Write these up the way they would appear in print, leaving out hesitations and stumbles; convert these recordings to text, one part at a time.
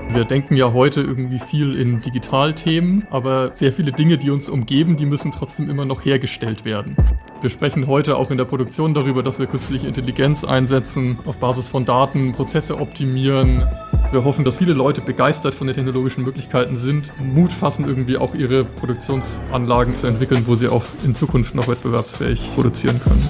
Wir denken ja heute irgendwie viel in Digitalthemen, aber sehr viele Dinge, die uns umgeben, die müssen trotzdem immer noch hergestellt werden. Wir sprechen heute auch in der Produktion darüber, dass wir künstliche Intelligenz einsetzen, auf Basis von Daten Prozesse optimieren. Wir hoffen, dass viele Leute begeistert von den technologischen Möglichkeiten sind, Mut fassen, irgendwie auch ihre Produktionsanlagen zu entwickeln, wo sie auch in Zukunft noch wettbewerbsfähig produzieren können.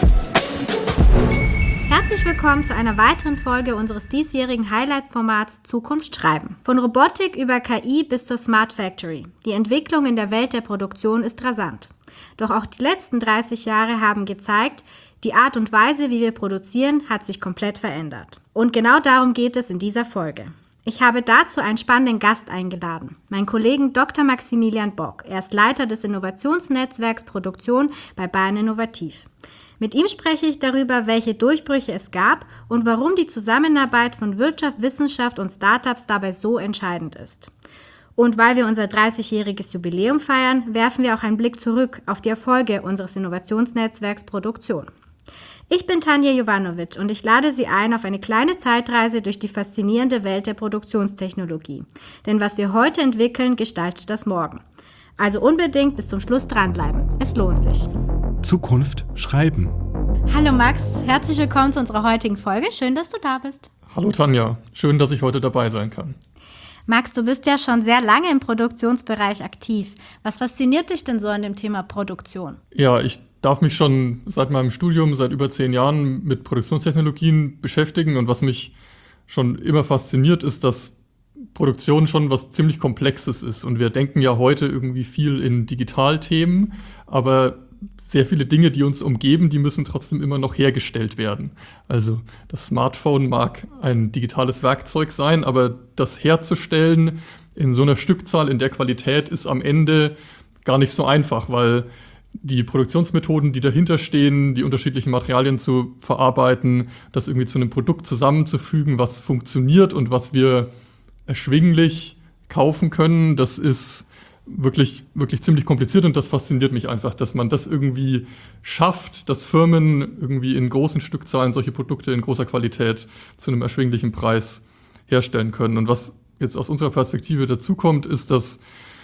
Herzlich willkommen zu einer weiteren Folge unseres diesjährigen Highlight-Formats Zukunft schreiben. Von Robotik über KI bis zur Smart Factory. Die Entwicklung in der Welt der Produktion ist rasant. Doch auch die letzten 30 Jahre haben gezeigt, die Art und Weise, wie wir produzieren, hat sich komplett verändert. Und genau darum geht es in dieser Folge. Ich habe dazu einen spannenden Gast eingeladen, meinen Kollegen Dr. Maximilian Bock. Er ist Leiter des Innovationsnetzwerks Produktion bei Bayern Innovativ. Mit ihm spreche ich darüber, welche Durchbrüche es gab und warum die Zusammenarbeit von Wirtschaft, Wissenschaft und Startups dabei so entscheidend ist. Und weil wir unser 30-jähriges Jubiläum feiern, werfen wir auch einen Blick zurück auf die Erfolge unseres Innovationsnetzwerks Produktion. Ich bin Tanja Jovanovic und ich lade Sie ein auf eine kleine Zeitreise durch die faszinierende Welt der Produktionstechnologie. Denn was wir heute entwickeln, gestaltet das Morgen. Also unbedingt bis zum Schluss dranbleiben. Es lohnt sich. Zukunft schreiben. Hallo Max, herzlich willkommen zu unserer heutigen Folge. Schön, dass du da bist. Hallo Tanja, schön, dass ich heute dabei sein kann. Max, du bist ja schon sehr lange im Produktionsbereich aktiv. Was fasziniert dich denn so an dem Thema Produktion? Ja, ich darf mich schon seit meinem Studium, seit über 10 Jahren mit Produktionstechnologien beschäftigen. Und was mich schon immer fasziniert, ist, dass Produktion schon was ziemlich Komplexes ist. Und wir denken ja heute irgendwie viel in Digitalthemen, aber sehr viele Dinge, die uns umgeben, die müssen trotzdem immer noch hergestellt werden. Also das Smartphone mag ein digitales Werkzeug sein, aber das herzustellen in so einer Stückzahl, in der Qualität, ist am Ende gar nicht so einfach, weil die Produktionsmethoden, die dahinter stehen, die unterschiedlichen Materialien zu verarbeiten, das irgendwie zu einem Produkt zusammenzufügen, was funktioniert und was wir erschwinglich kaufen können, das ist wirklich ziemlich kompliziert und das fasziniert mich einfach, dass man das irgendwie schafft, dass Firmen irgendwie in großen Stückzahlen solche Produkte in großer Qualität zu einem erschwinglichen Preis herstellen können. Und was jetzt aus unserer Perspektive dazu kommt, ist, dass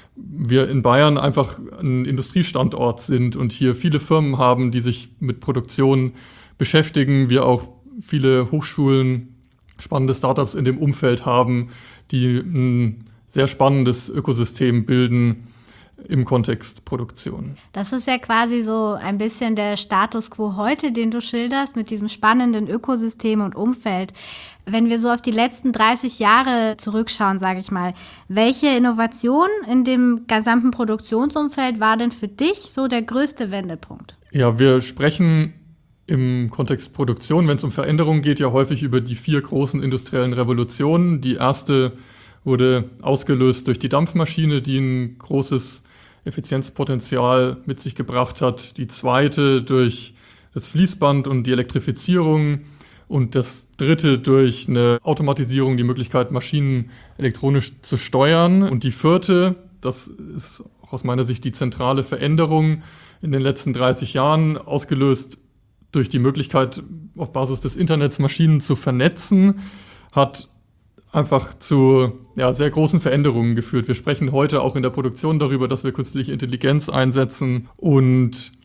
wir in Bayern einfach ein Industriestandort sind und hier viele Firmen haben, die sich mit Produktion beschäftigen. Wir auch viele Hochschulen, spannende Startups in dem Umfeld haben, die ein sehr spannendes Ökosystem bilden im Kontext Produktion. Das ist ja quasi so ein bisschen der Status quo heute, den du schilderst, mit diesem spannenden Ökosystem und Umfeld. Wenn wir so auf die letzten 30 Jahre zurückschauen, sage ich mal, welche Innovation in dem gesamten Produktionsumfeld war denn für dich so der größte Wendepunkt? Ja, wir sprechen im Kontext Produktion, wenn es um Veränderungen geht, ja häufig über die 4 großen industriellen Revolutionen. Die erste wurde ausgelöst durch die Dampfmaschine, die ein großes Effizienzpotenzial mit sich gebracht hat. Die zweite durch das Fließband und die Elektrifizierung. Und das dritte durch eine Automatisierung, die Möglichkeit, Maschinen elektronisch zu steuern. Und die vierte, das ist auch aus meiner Sicht die zentrale Veränderung in den letzten 30 Jahren, ausgelöst durch die Möglichkeit, auf Basis des Internets Maschinen zu vernetzen, hat einfach zu sehr großen Veränderungen geführt. Wir sprechen heute auch in der Produktion darüber, dass wir künstliche Intelligenz einsetzen und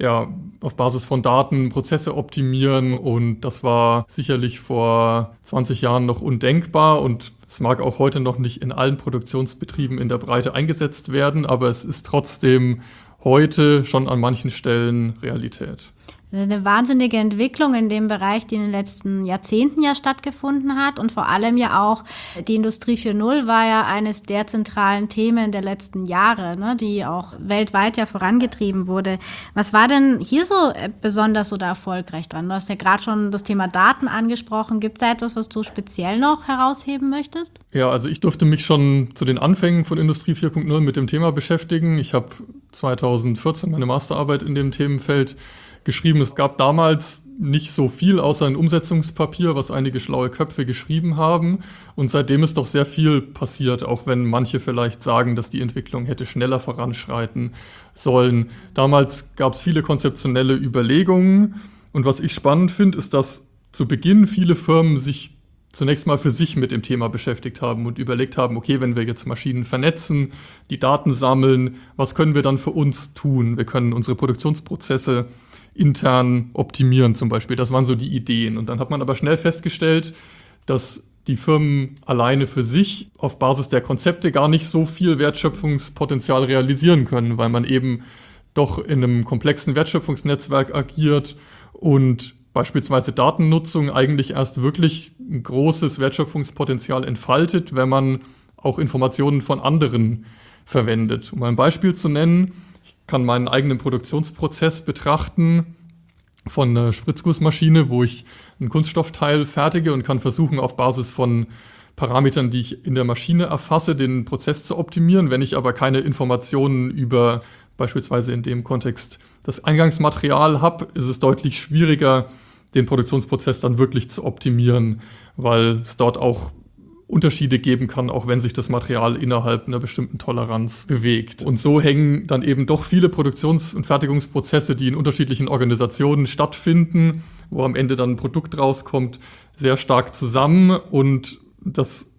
auf Basis von Daten Prozesse optimieren. Und das war sicherlich vor 20 Jahren noch undenkbar und es mag auch heute noch nicht in allen Produktionsbetrieben in der Breite eingesetzt werden, aber es ist trotzdem heute schon an manchen Stellen Realität. Eine wahnsinnige Entwicklung in dem Bereich, die in den letzten Jahrzehnten ja stattgefunden hat und vor allem ja auch die Industrie 4.0 war ja eines der zentralen Themen der letzten Jahre, ne, die auch weltweit ja vorangetrieben wurde. Was war denn hier so besonders oder erfolgreich dran? Du hast ja gerade schon das Thema Daten angesprochen. Gibt es da etwas, was du speziell noch herausheben möchtest? Ja, also ich durfte mich schon zu den Anfängen von Industrie 4.0 mit dem Thema beschäftigen. Ich habe 2014 meine Masterarbeit in dem Themenfeld geschrieben. Es gab damals nicht so viel außer ein Umsetzungspapier, was einige schlaue Köpfe geschrieben haben. Und seitdem ist doch sehr viel passiert, auch wenn manche vielleicht sagen, dass die Entwicklung hätte schneller voranschreiten sollen. Damals gab es viele konzeptionelle Überlegungen. Und was ich spannend finde, ist, dass zu Beginn viele Firmen sich zunächst mal für sich mit dem Thema beschäftigt haben und überlegt haben, okay, wenn wir jetzt Maschinen vernetzen, die Daten sammeln, was können wir dann für uns tun? Wir können unsere Produktionsprozesse intern optimieren zum Beispiel. Das waren so die Ideen. Und dann hat man aber schnell festgestellt, dass die Firmen alleine für sich auf Basis der Konzepte gar nicht so viel Wertschöpfungspotenzial realisieren können, weil man eben doch in einem komplexen Wertschöpfungsnetzwerk agiert und beispielsweise Datennutzung eigentlich erst wirklich ein großes Wertschöpfungspotenzial entfaltet, wenn man auch Informationen von anderen verwendet. Um ein Beispiel zu nennen, ich kann meinen eigenen Produktionsprozess betrachten von einer Spritzgussmaschine, wo ich ein Kunststoffteil fertige und kann versuchen, auf Basis von Parametern, die ich in der Maschine erfasse, den Prozess zu optimieren. Wenn ich aber keine Informationen über beispielsweise in dem Kontext das Eingangsmaterial habe, ist es deutlich schwieriger, den Produktionsprozess dann wirklich zu optimieren, weil es dort auch Unterschiede geben kann, auch wenn sich das Material innerhalb einer bestimmten Toleranz bewegt. Und so hängen dann eben doch viele Produktions- und Fertigungsprozesse, die in unterschiedlichen Organisationen stattfinden, wo am Ende dann ein Produkt rauskommt, sehr stark zusammen. Und das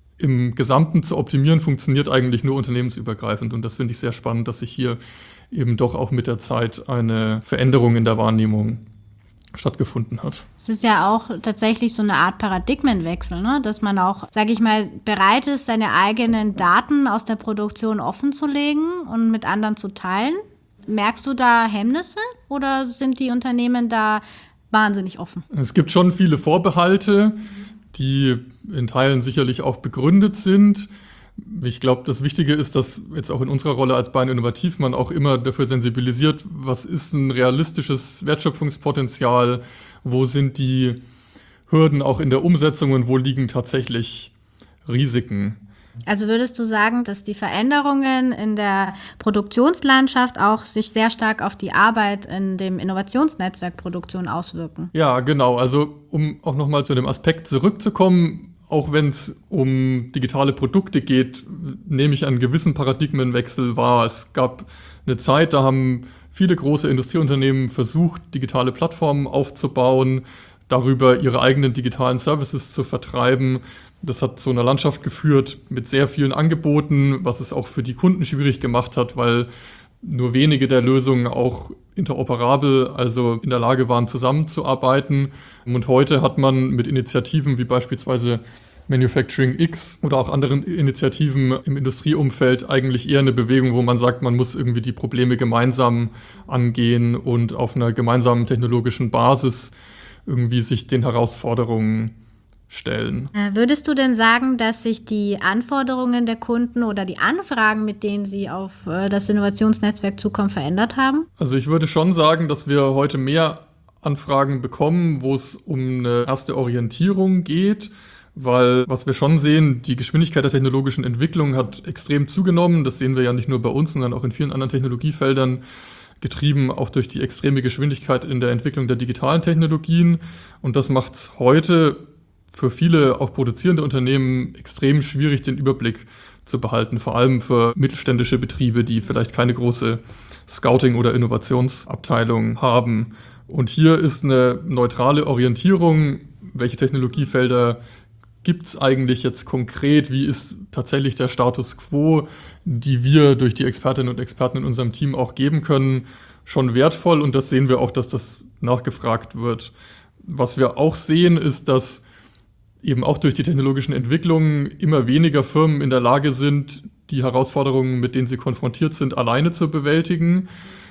im Gesamten zu optimieren funktioniert eigentlich nur unternehmensübergreifend. Und das finde ich sehr spannend, dass sich hier eben doch auch mit der Zeit eine Veränderung in der Wahrnehmung stattgefunden hat. Es ist ja auch tatsächlich so eine Art Paradigmenwechsel, ne? Dass man auch, sage ich mal, bereit ist, seine eigenen Daten aus der Produktion offenzulegen und mit anderen zu teilen. Merkst du da Hemmnisse oder sind die Unternehmen da wahnsinnig offen? Es gibt schon viele Vorbehalte, die in Teilen sicherlich auch begründet sind. Ich glaube, das Wichtige ist, dass jetzt auch in unserer Rolle als Bayern Innovativ man auch immer dafür sensibilisiert, was ist ein realistisches Wertschöpfungspotenzial, wo sind die Hürden auch in der Umsetzung und wo liegen tatsächlich Risiken. Also würdest du sagen, dass die Veränderungen in der Produktionslandschaft auch sich sehr stark auf die Arbeit in dem Innovationsnetzwerk Produktion auswirken? Ja, genau. Also um auch nochmal zu dem Aspekt zurückzukommen, auch wenn es um digitale Produkte geht, nehme ich einen gewissen Paradigmenwechsel wahr. Es gab eine Zeit, da haben viele große Industrieunternehmen versucht, digitale Plattformen aufzubauen, darüber ihre eigenen digitalen Services zu vertreiben. Das hat zu einer Landschaft geführt mit sehr vielen Angeboten, was es auch für die Kunden schwierig gemacht hat, weil nur wenige der Lösungen auch interoperabel, also in der Lage waren, zusammenzuarbeiten. Und heute hat man mit Initiativen wie beispielsweise Manufacturing X oder auch anderen Initiativen im Industrieumfeld eigentlich eher eine Bewegung, wo man sagt, man muss irgendwie die Probleme gemeinsam angehen und auf einer gemeinsamen technologischen Basis irgendwie sich den Herausforderungen stellen. Würdest du denn sagen, dass sich die Anforderungen der Kunden oder die Anfragen, mit denen sie auf das Innovationsnetzwerk zukommen, verändert haben? Also ich würde schon sagen, dass wir heute mehr Anfragen bekommen, wo es um eine erste Orientierung geht, weil was wir schon sehen, die Geschwindigkeit der technologischen Entwicklung hat extrem zugenommen. Das sehen wir ja nicht nur bei uns, sondern auch in vielen anderen Technologiefeldern, getrieben auch durch die extreme Geschwindigkeit in der Entwicklung der digitalen Technologien. Und das macht es heute für viele auch produzierende Unternehmen extrem schwierig, den Überblick zu behalten, vor allem für mittelständische Betriebe, die vielleicht keine große Scouting- oder Innovationsabteilung haben. Und hier ist eine neutrale Orientierung, welche Technologiefelder gibt es eigentlich jetzt konkret, wie ist tatsächlich der Status quo, die wir durch die Expertinnen und Experten in unserem Team auch geben können, schon wertvoll. Und das sehen wir auch, dass das nachgefragt wird. Was wir auch sehen, ist, dass eben auch durch die technologischen Entwicklungen immer weniger Firmen in der Lage sind, die Herausforderungen, mit denen sie konfrontiert sind, alleine zu bewältigen.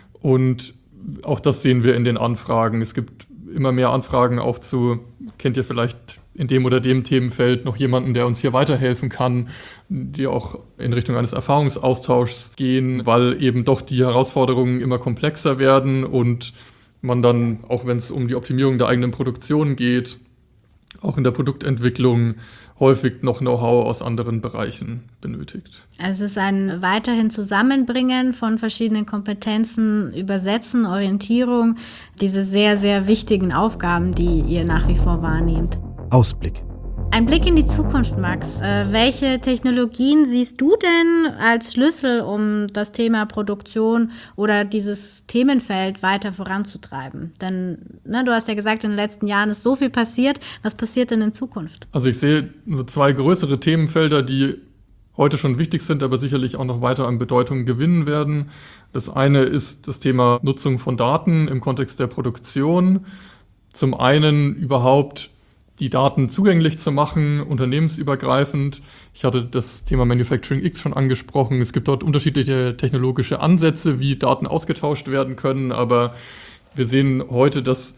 Und auch das sehen wir in den Anfragen. Es gibt immer mehr Anfragen auch zu, kennt ihr vielleicht in dem oder dem Themenfeld noch jemanden, der uns hier weiterhelfen kann, die auch in Richtung eines Erfahrungsaustauschs gehen, weil eben doch die Herausforderungen immer komplexer werden und man dann, auch wenn es um die Optimierung der eigenen Produktion geht, auch in der Produktentwicklung häufig noch Know-how aus anderen Bereichen benötigt. Also es ist ein weiterhin Zusammenbringen von verschiedenen Kompetenzen, Übersetzen, Orientierung, diese sehr, sehr wichtigen Aufgaben, die ihr nach wie vor wahrnehmt. Ausblick. Ein Blick in die Zukunft, Max. Welche Technologien siehst du denn als Schlüssel, um das Thema Produktion oder dieses Themenfeld weiter voranzutreiben? Denn du hast ja gesagt, in den letzten Jahren ist so viel passiert. Was passiert denn in Zukunft? Also ich sehe nur 2 größere Themenfelder, die heute schon wichtig sind, aber sicherlich auch noch weiter an Bedeutung gewinnen werden. Das eine ist das Thema Nutzung von Daten im Kontext der Produktion. Zum einen überhaupt die Daten zugänglich zu machen, unternehmensübergreifend. Ich hatte das Thema Manufacturing X schon angesprochen. Es gibt dort unterschiedliche technologische Ansätze, wie Daten ausgetauscht werden können, aber wir sehen heute, dass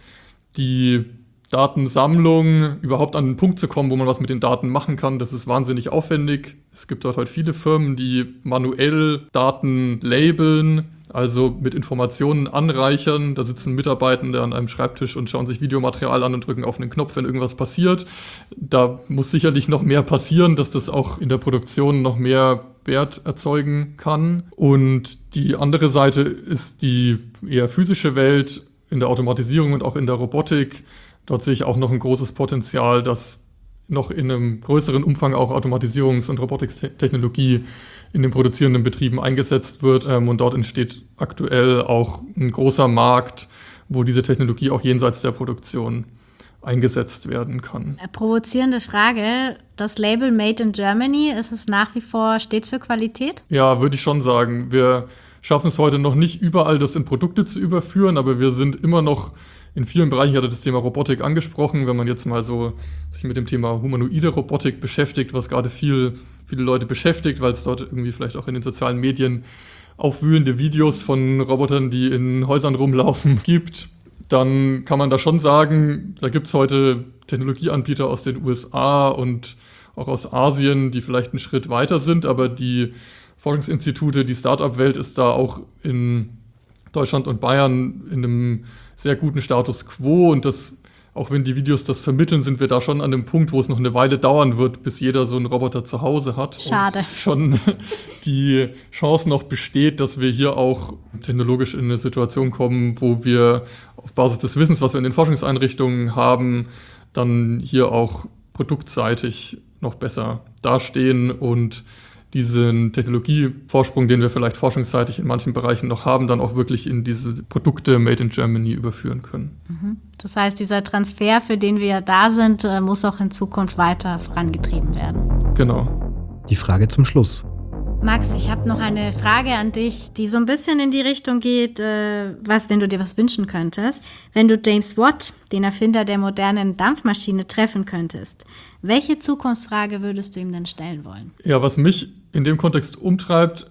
die Datensammlung überhaupt an den Punkt zu kommen, wo man was mit den Daten machen kann, das ist wahnsinnig aufwendig. Es gibt dort heute viele Firmen, die manuell Daten labeln, also mit Informationen anreichern. Da sitzen Mitarbeitende an einem Schreibtisch und schauen sich Videomaterial an und drücken auf einen Knopf, wenn irgendwas passiert. Da muss sicherlich noch mehr passieren, dass das auch in der Produktion noch mehr Wert erzeugen kann. Und die andere Seite ist die eher physische Welt in der Automatisierung und auch in der Robotik. Dort sehe ich auch noch ein großes Potenzial, dass noch in einem größeren Umfang auch Automatisierungs- und Robotiktechnologie in den produzierenden Betrieben eingesetzt wird. Und dort entsteht aktuell auch ein großer Markt, wo diese Technologie auch jenseits der Produktion eingesetzt werden kann. Provozierende Frage, das Label Made in Germany, ist es nach wie vor stets für Qualität? Ja, würde ich schon sagen. Wir schaffen es heute noch nicht überall, das in Produkte zu überführen, aber wir sind immer noch in vielen Bereichen, ich hatte das Thema Robotik angesprochen, wenn man jetzt mal so sich mit dem Thema humanoide Robotik beschäftigt, was gerade viele Leute beschäftigt, weil es dort irgendwie vielleicht auch in den sozialen Medien aufwühlende Videos von Robotern, die in Häusern rumlaufen, gibt, dann kann man da schon sagen, da gibt es heute Technologieanbieter aus den USA und auch aus Asien, die vielleicht einen Schritt weiter sind, aber die Forschungsinstitute, die Start-up-Welt ist da auch in Deutschland und Bayern in einem sehr guten Status quo und das, auch wenn die Videos das vermitteln, sind wir da schon an dem Punkt, wo es noch eine Weile dauern wird, bis jeder so einen Roboter zu Hause hat. Schade. Und schon die Chance noch besteht, dass wir hier auch technologisch in eine Situation kommen, wo wir auf Basis des Wissens, was wir in den Forschungseinrichtungen haben, dann hier auch produktseitig noch besser dastehen und diesen Technologievorsprung, den wir vielleicht forschungsseitig in manchen Bereichen noch haben, dann auch wirklich in diese Produkte Made in Germany überführen können. Das heißt, dieser Transfer, für den wir da sind, muss auch in Zukunft weiter vorangetrieben werden. Genau. Die Frage zum Schluss. Max, ich habe noch eine Frage an dich, die so ein bisschen in die Richtung geht, wenn du dir was wünschen könntest. Wenn du James Watt, den Erfinder der modernen Dampfmaschine, treffen könntest, welche Zukunftsfrage würdest du ihm denn stellen wollen? Ja, was mich in dem Kontext umtreibt,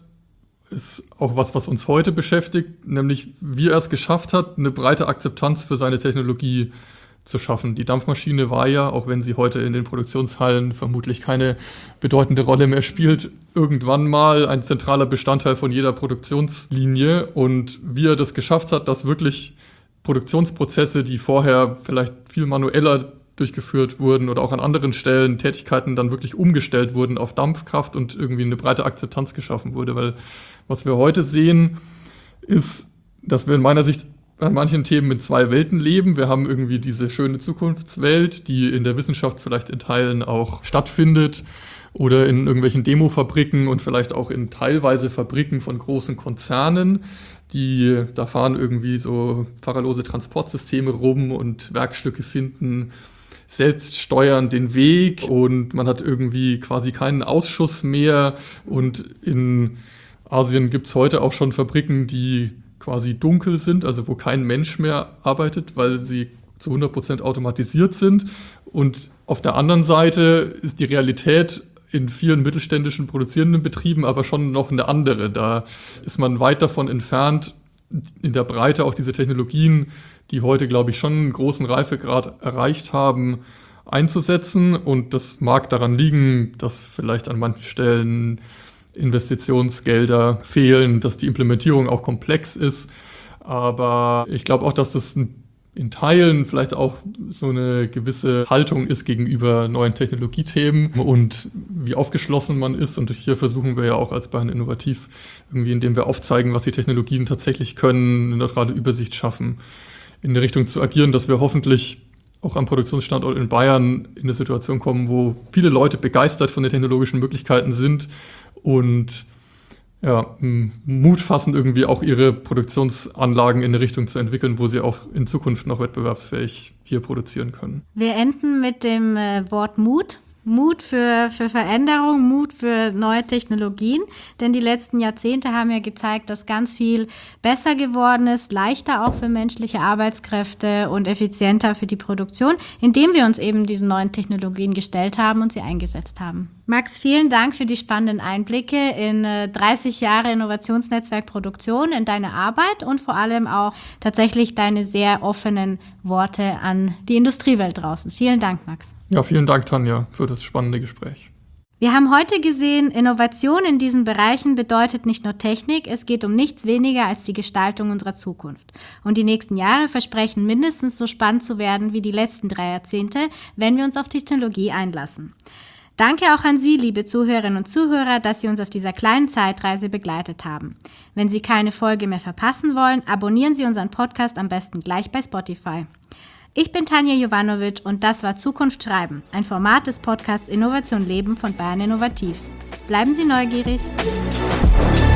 ist auch was uns heute beschäftigt, nämlich wie er es geschafft hat, eine breite Akzeptanz für seine Technologie zu schaffen. Die Dampfmaschine war ja, auch wenn sie heute in den Produktionshallen vermutlich keine bedeutende Rolle mehr spielt, irgendwann mal ein zentraler Bestandteil von jeder Produktionslinie. Und wie er das geschafft hat, dass wirklich Produktionsprozesse, die vorher vielleicht viel manueller durchgeführt wurden oder auch an anderen Stellen Tätigkeiten dann wirklich umgestellt wurden auf Dampfkraft und irgendwie eine breite Akzeptanz geschaffen wurde. Weil was wir heute sehen, ist, dass wir in meiner Sicht an manchen Themen mit 2 Welten leben. Wir haben irgendwie diese schöne Zukunftswelt, die in der Wissenschaft vielleicht in Teilen auch stattfindet oder in irgendwelchen Demofabriken und vielleicht auch in teilweise Fabriken von großen Konzernen. Da fahren irgendwie so fahrerlose Transportsysteme rum und Werkstücke finden selbst steuern den Weg und man hat irgendwie quasi keinen Ausschuss mehr. Und in Asien gibt es heute auch schon Fabriken, die quasi dunkel sind, also wo kein Mensch mehr arbeitet, weil sie zu 100% automatisiert sind. Und auf der anderen Seite ist die Realität in vielen mittelständischen produzierenden Betrieben aber schon noch eine andere. Da ist man weit davon entfernt, in der Breite auch diese Technologien, die heute, glaube ich, schon einen großen Reifegrad erreicht haben, einzusetzen. Und das mag daran liegen, dass vielleicht an manchen Stellen Investitionsgelder fehlen, dass die Implementierung auch komplex ist. Aber ich glaube auch, dass das in Teilen vielleicht auch so eine gewisse Haltung ist gegenüber neuen Technologiethemen und wie aufgeschlossen man ist. Und hier versuchen wir ja auch als Bayern Innovativ, irgendwie, indem wir aufzeigen, was die Technologien tatsächlich können, eine neutrale Übersicht schaffen, in eine Richtung zu agieren, dass wir hoffentlich auch am Produktionsstandort in Bayern in eine Situation kommen, wo viele Leute begeistert von den technologischen Möglichkeiten sind und Mut fassen, irgendwie auch ihre Produktionsanlagen in eine Richtung zu entwickeln, wo sie auch in Zukunft noch wettbewerbsfähig hier produzieren können. Wir enden mit dem Wort Mut. Mut für Veränderung, Mut für neue Technologien, denn die letzten Jahrzehnte haben ja gezeigt, dass ganz viel besser geworden ist, leichter auch für menschliche Arbeitskräfte und effizienter für die Produktion, indem wir uns eben diesen neuen Technologien gestellt haben und sie eingesetzt haben. Max, vielen Dank für die spannenden Einblicke in 30 Jahre Innovationsnetzwerk Produktion, in deine Arbeit und vor allem auch tatsächlich deine sehr offenen Worte an die Industriewelt draußen. Vielen Dank, Max. Ja, vielen Dank, Tanja, für das spannende Gespräch. Wir haben heute gesehen, Innovation in diesen Bereichen bedeutet nicht nur Technik, es geht um nichts weniger als die Gestaltung unserer Zukunft. Und die nächsten Jahre versprechen mindestens so spannend zu werden wie die letzten 3 Jahrzehnte, wenn wir uns auf Technologie einlassen. Danke auch an Sie, liebe Zuhörerinnen und Zuhörer, dass Sie uns auf dieser kleinen Zeitreise begleitet haben. Wenn Sie keine Folge mehr verpassen wollen, abonnieren Sie unseren Podcast am besten gleich bei Spotify. Ich bin Tanja Jovanovic und das war Zukunft Schreiben, ein Format des Podcasts Innovation Leben von Bayern Innovativ. Bleiben Sie neugierig!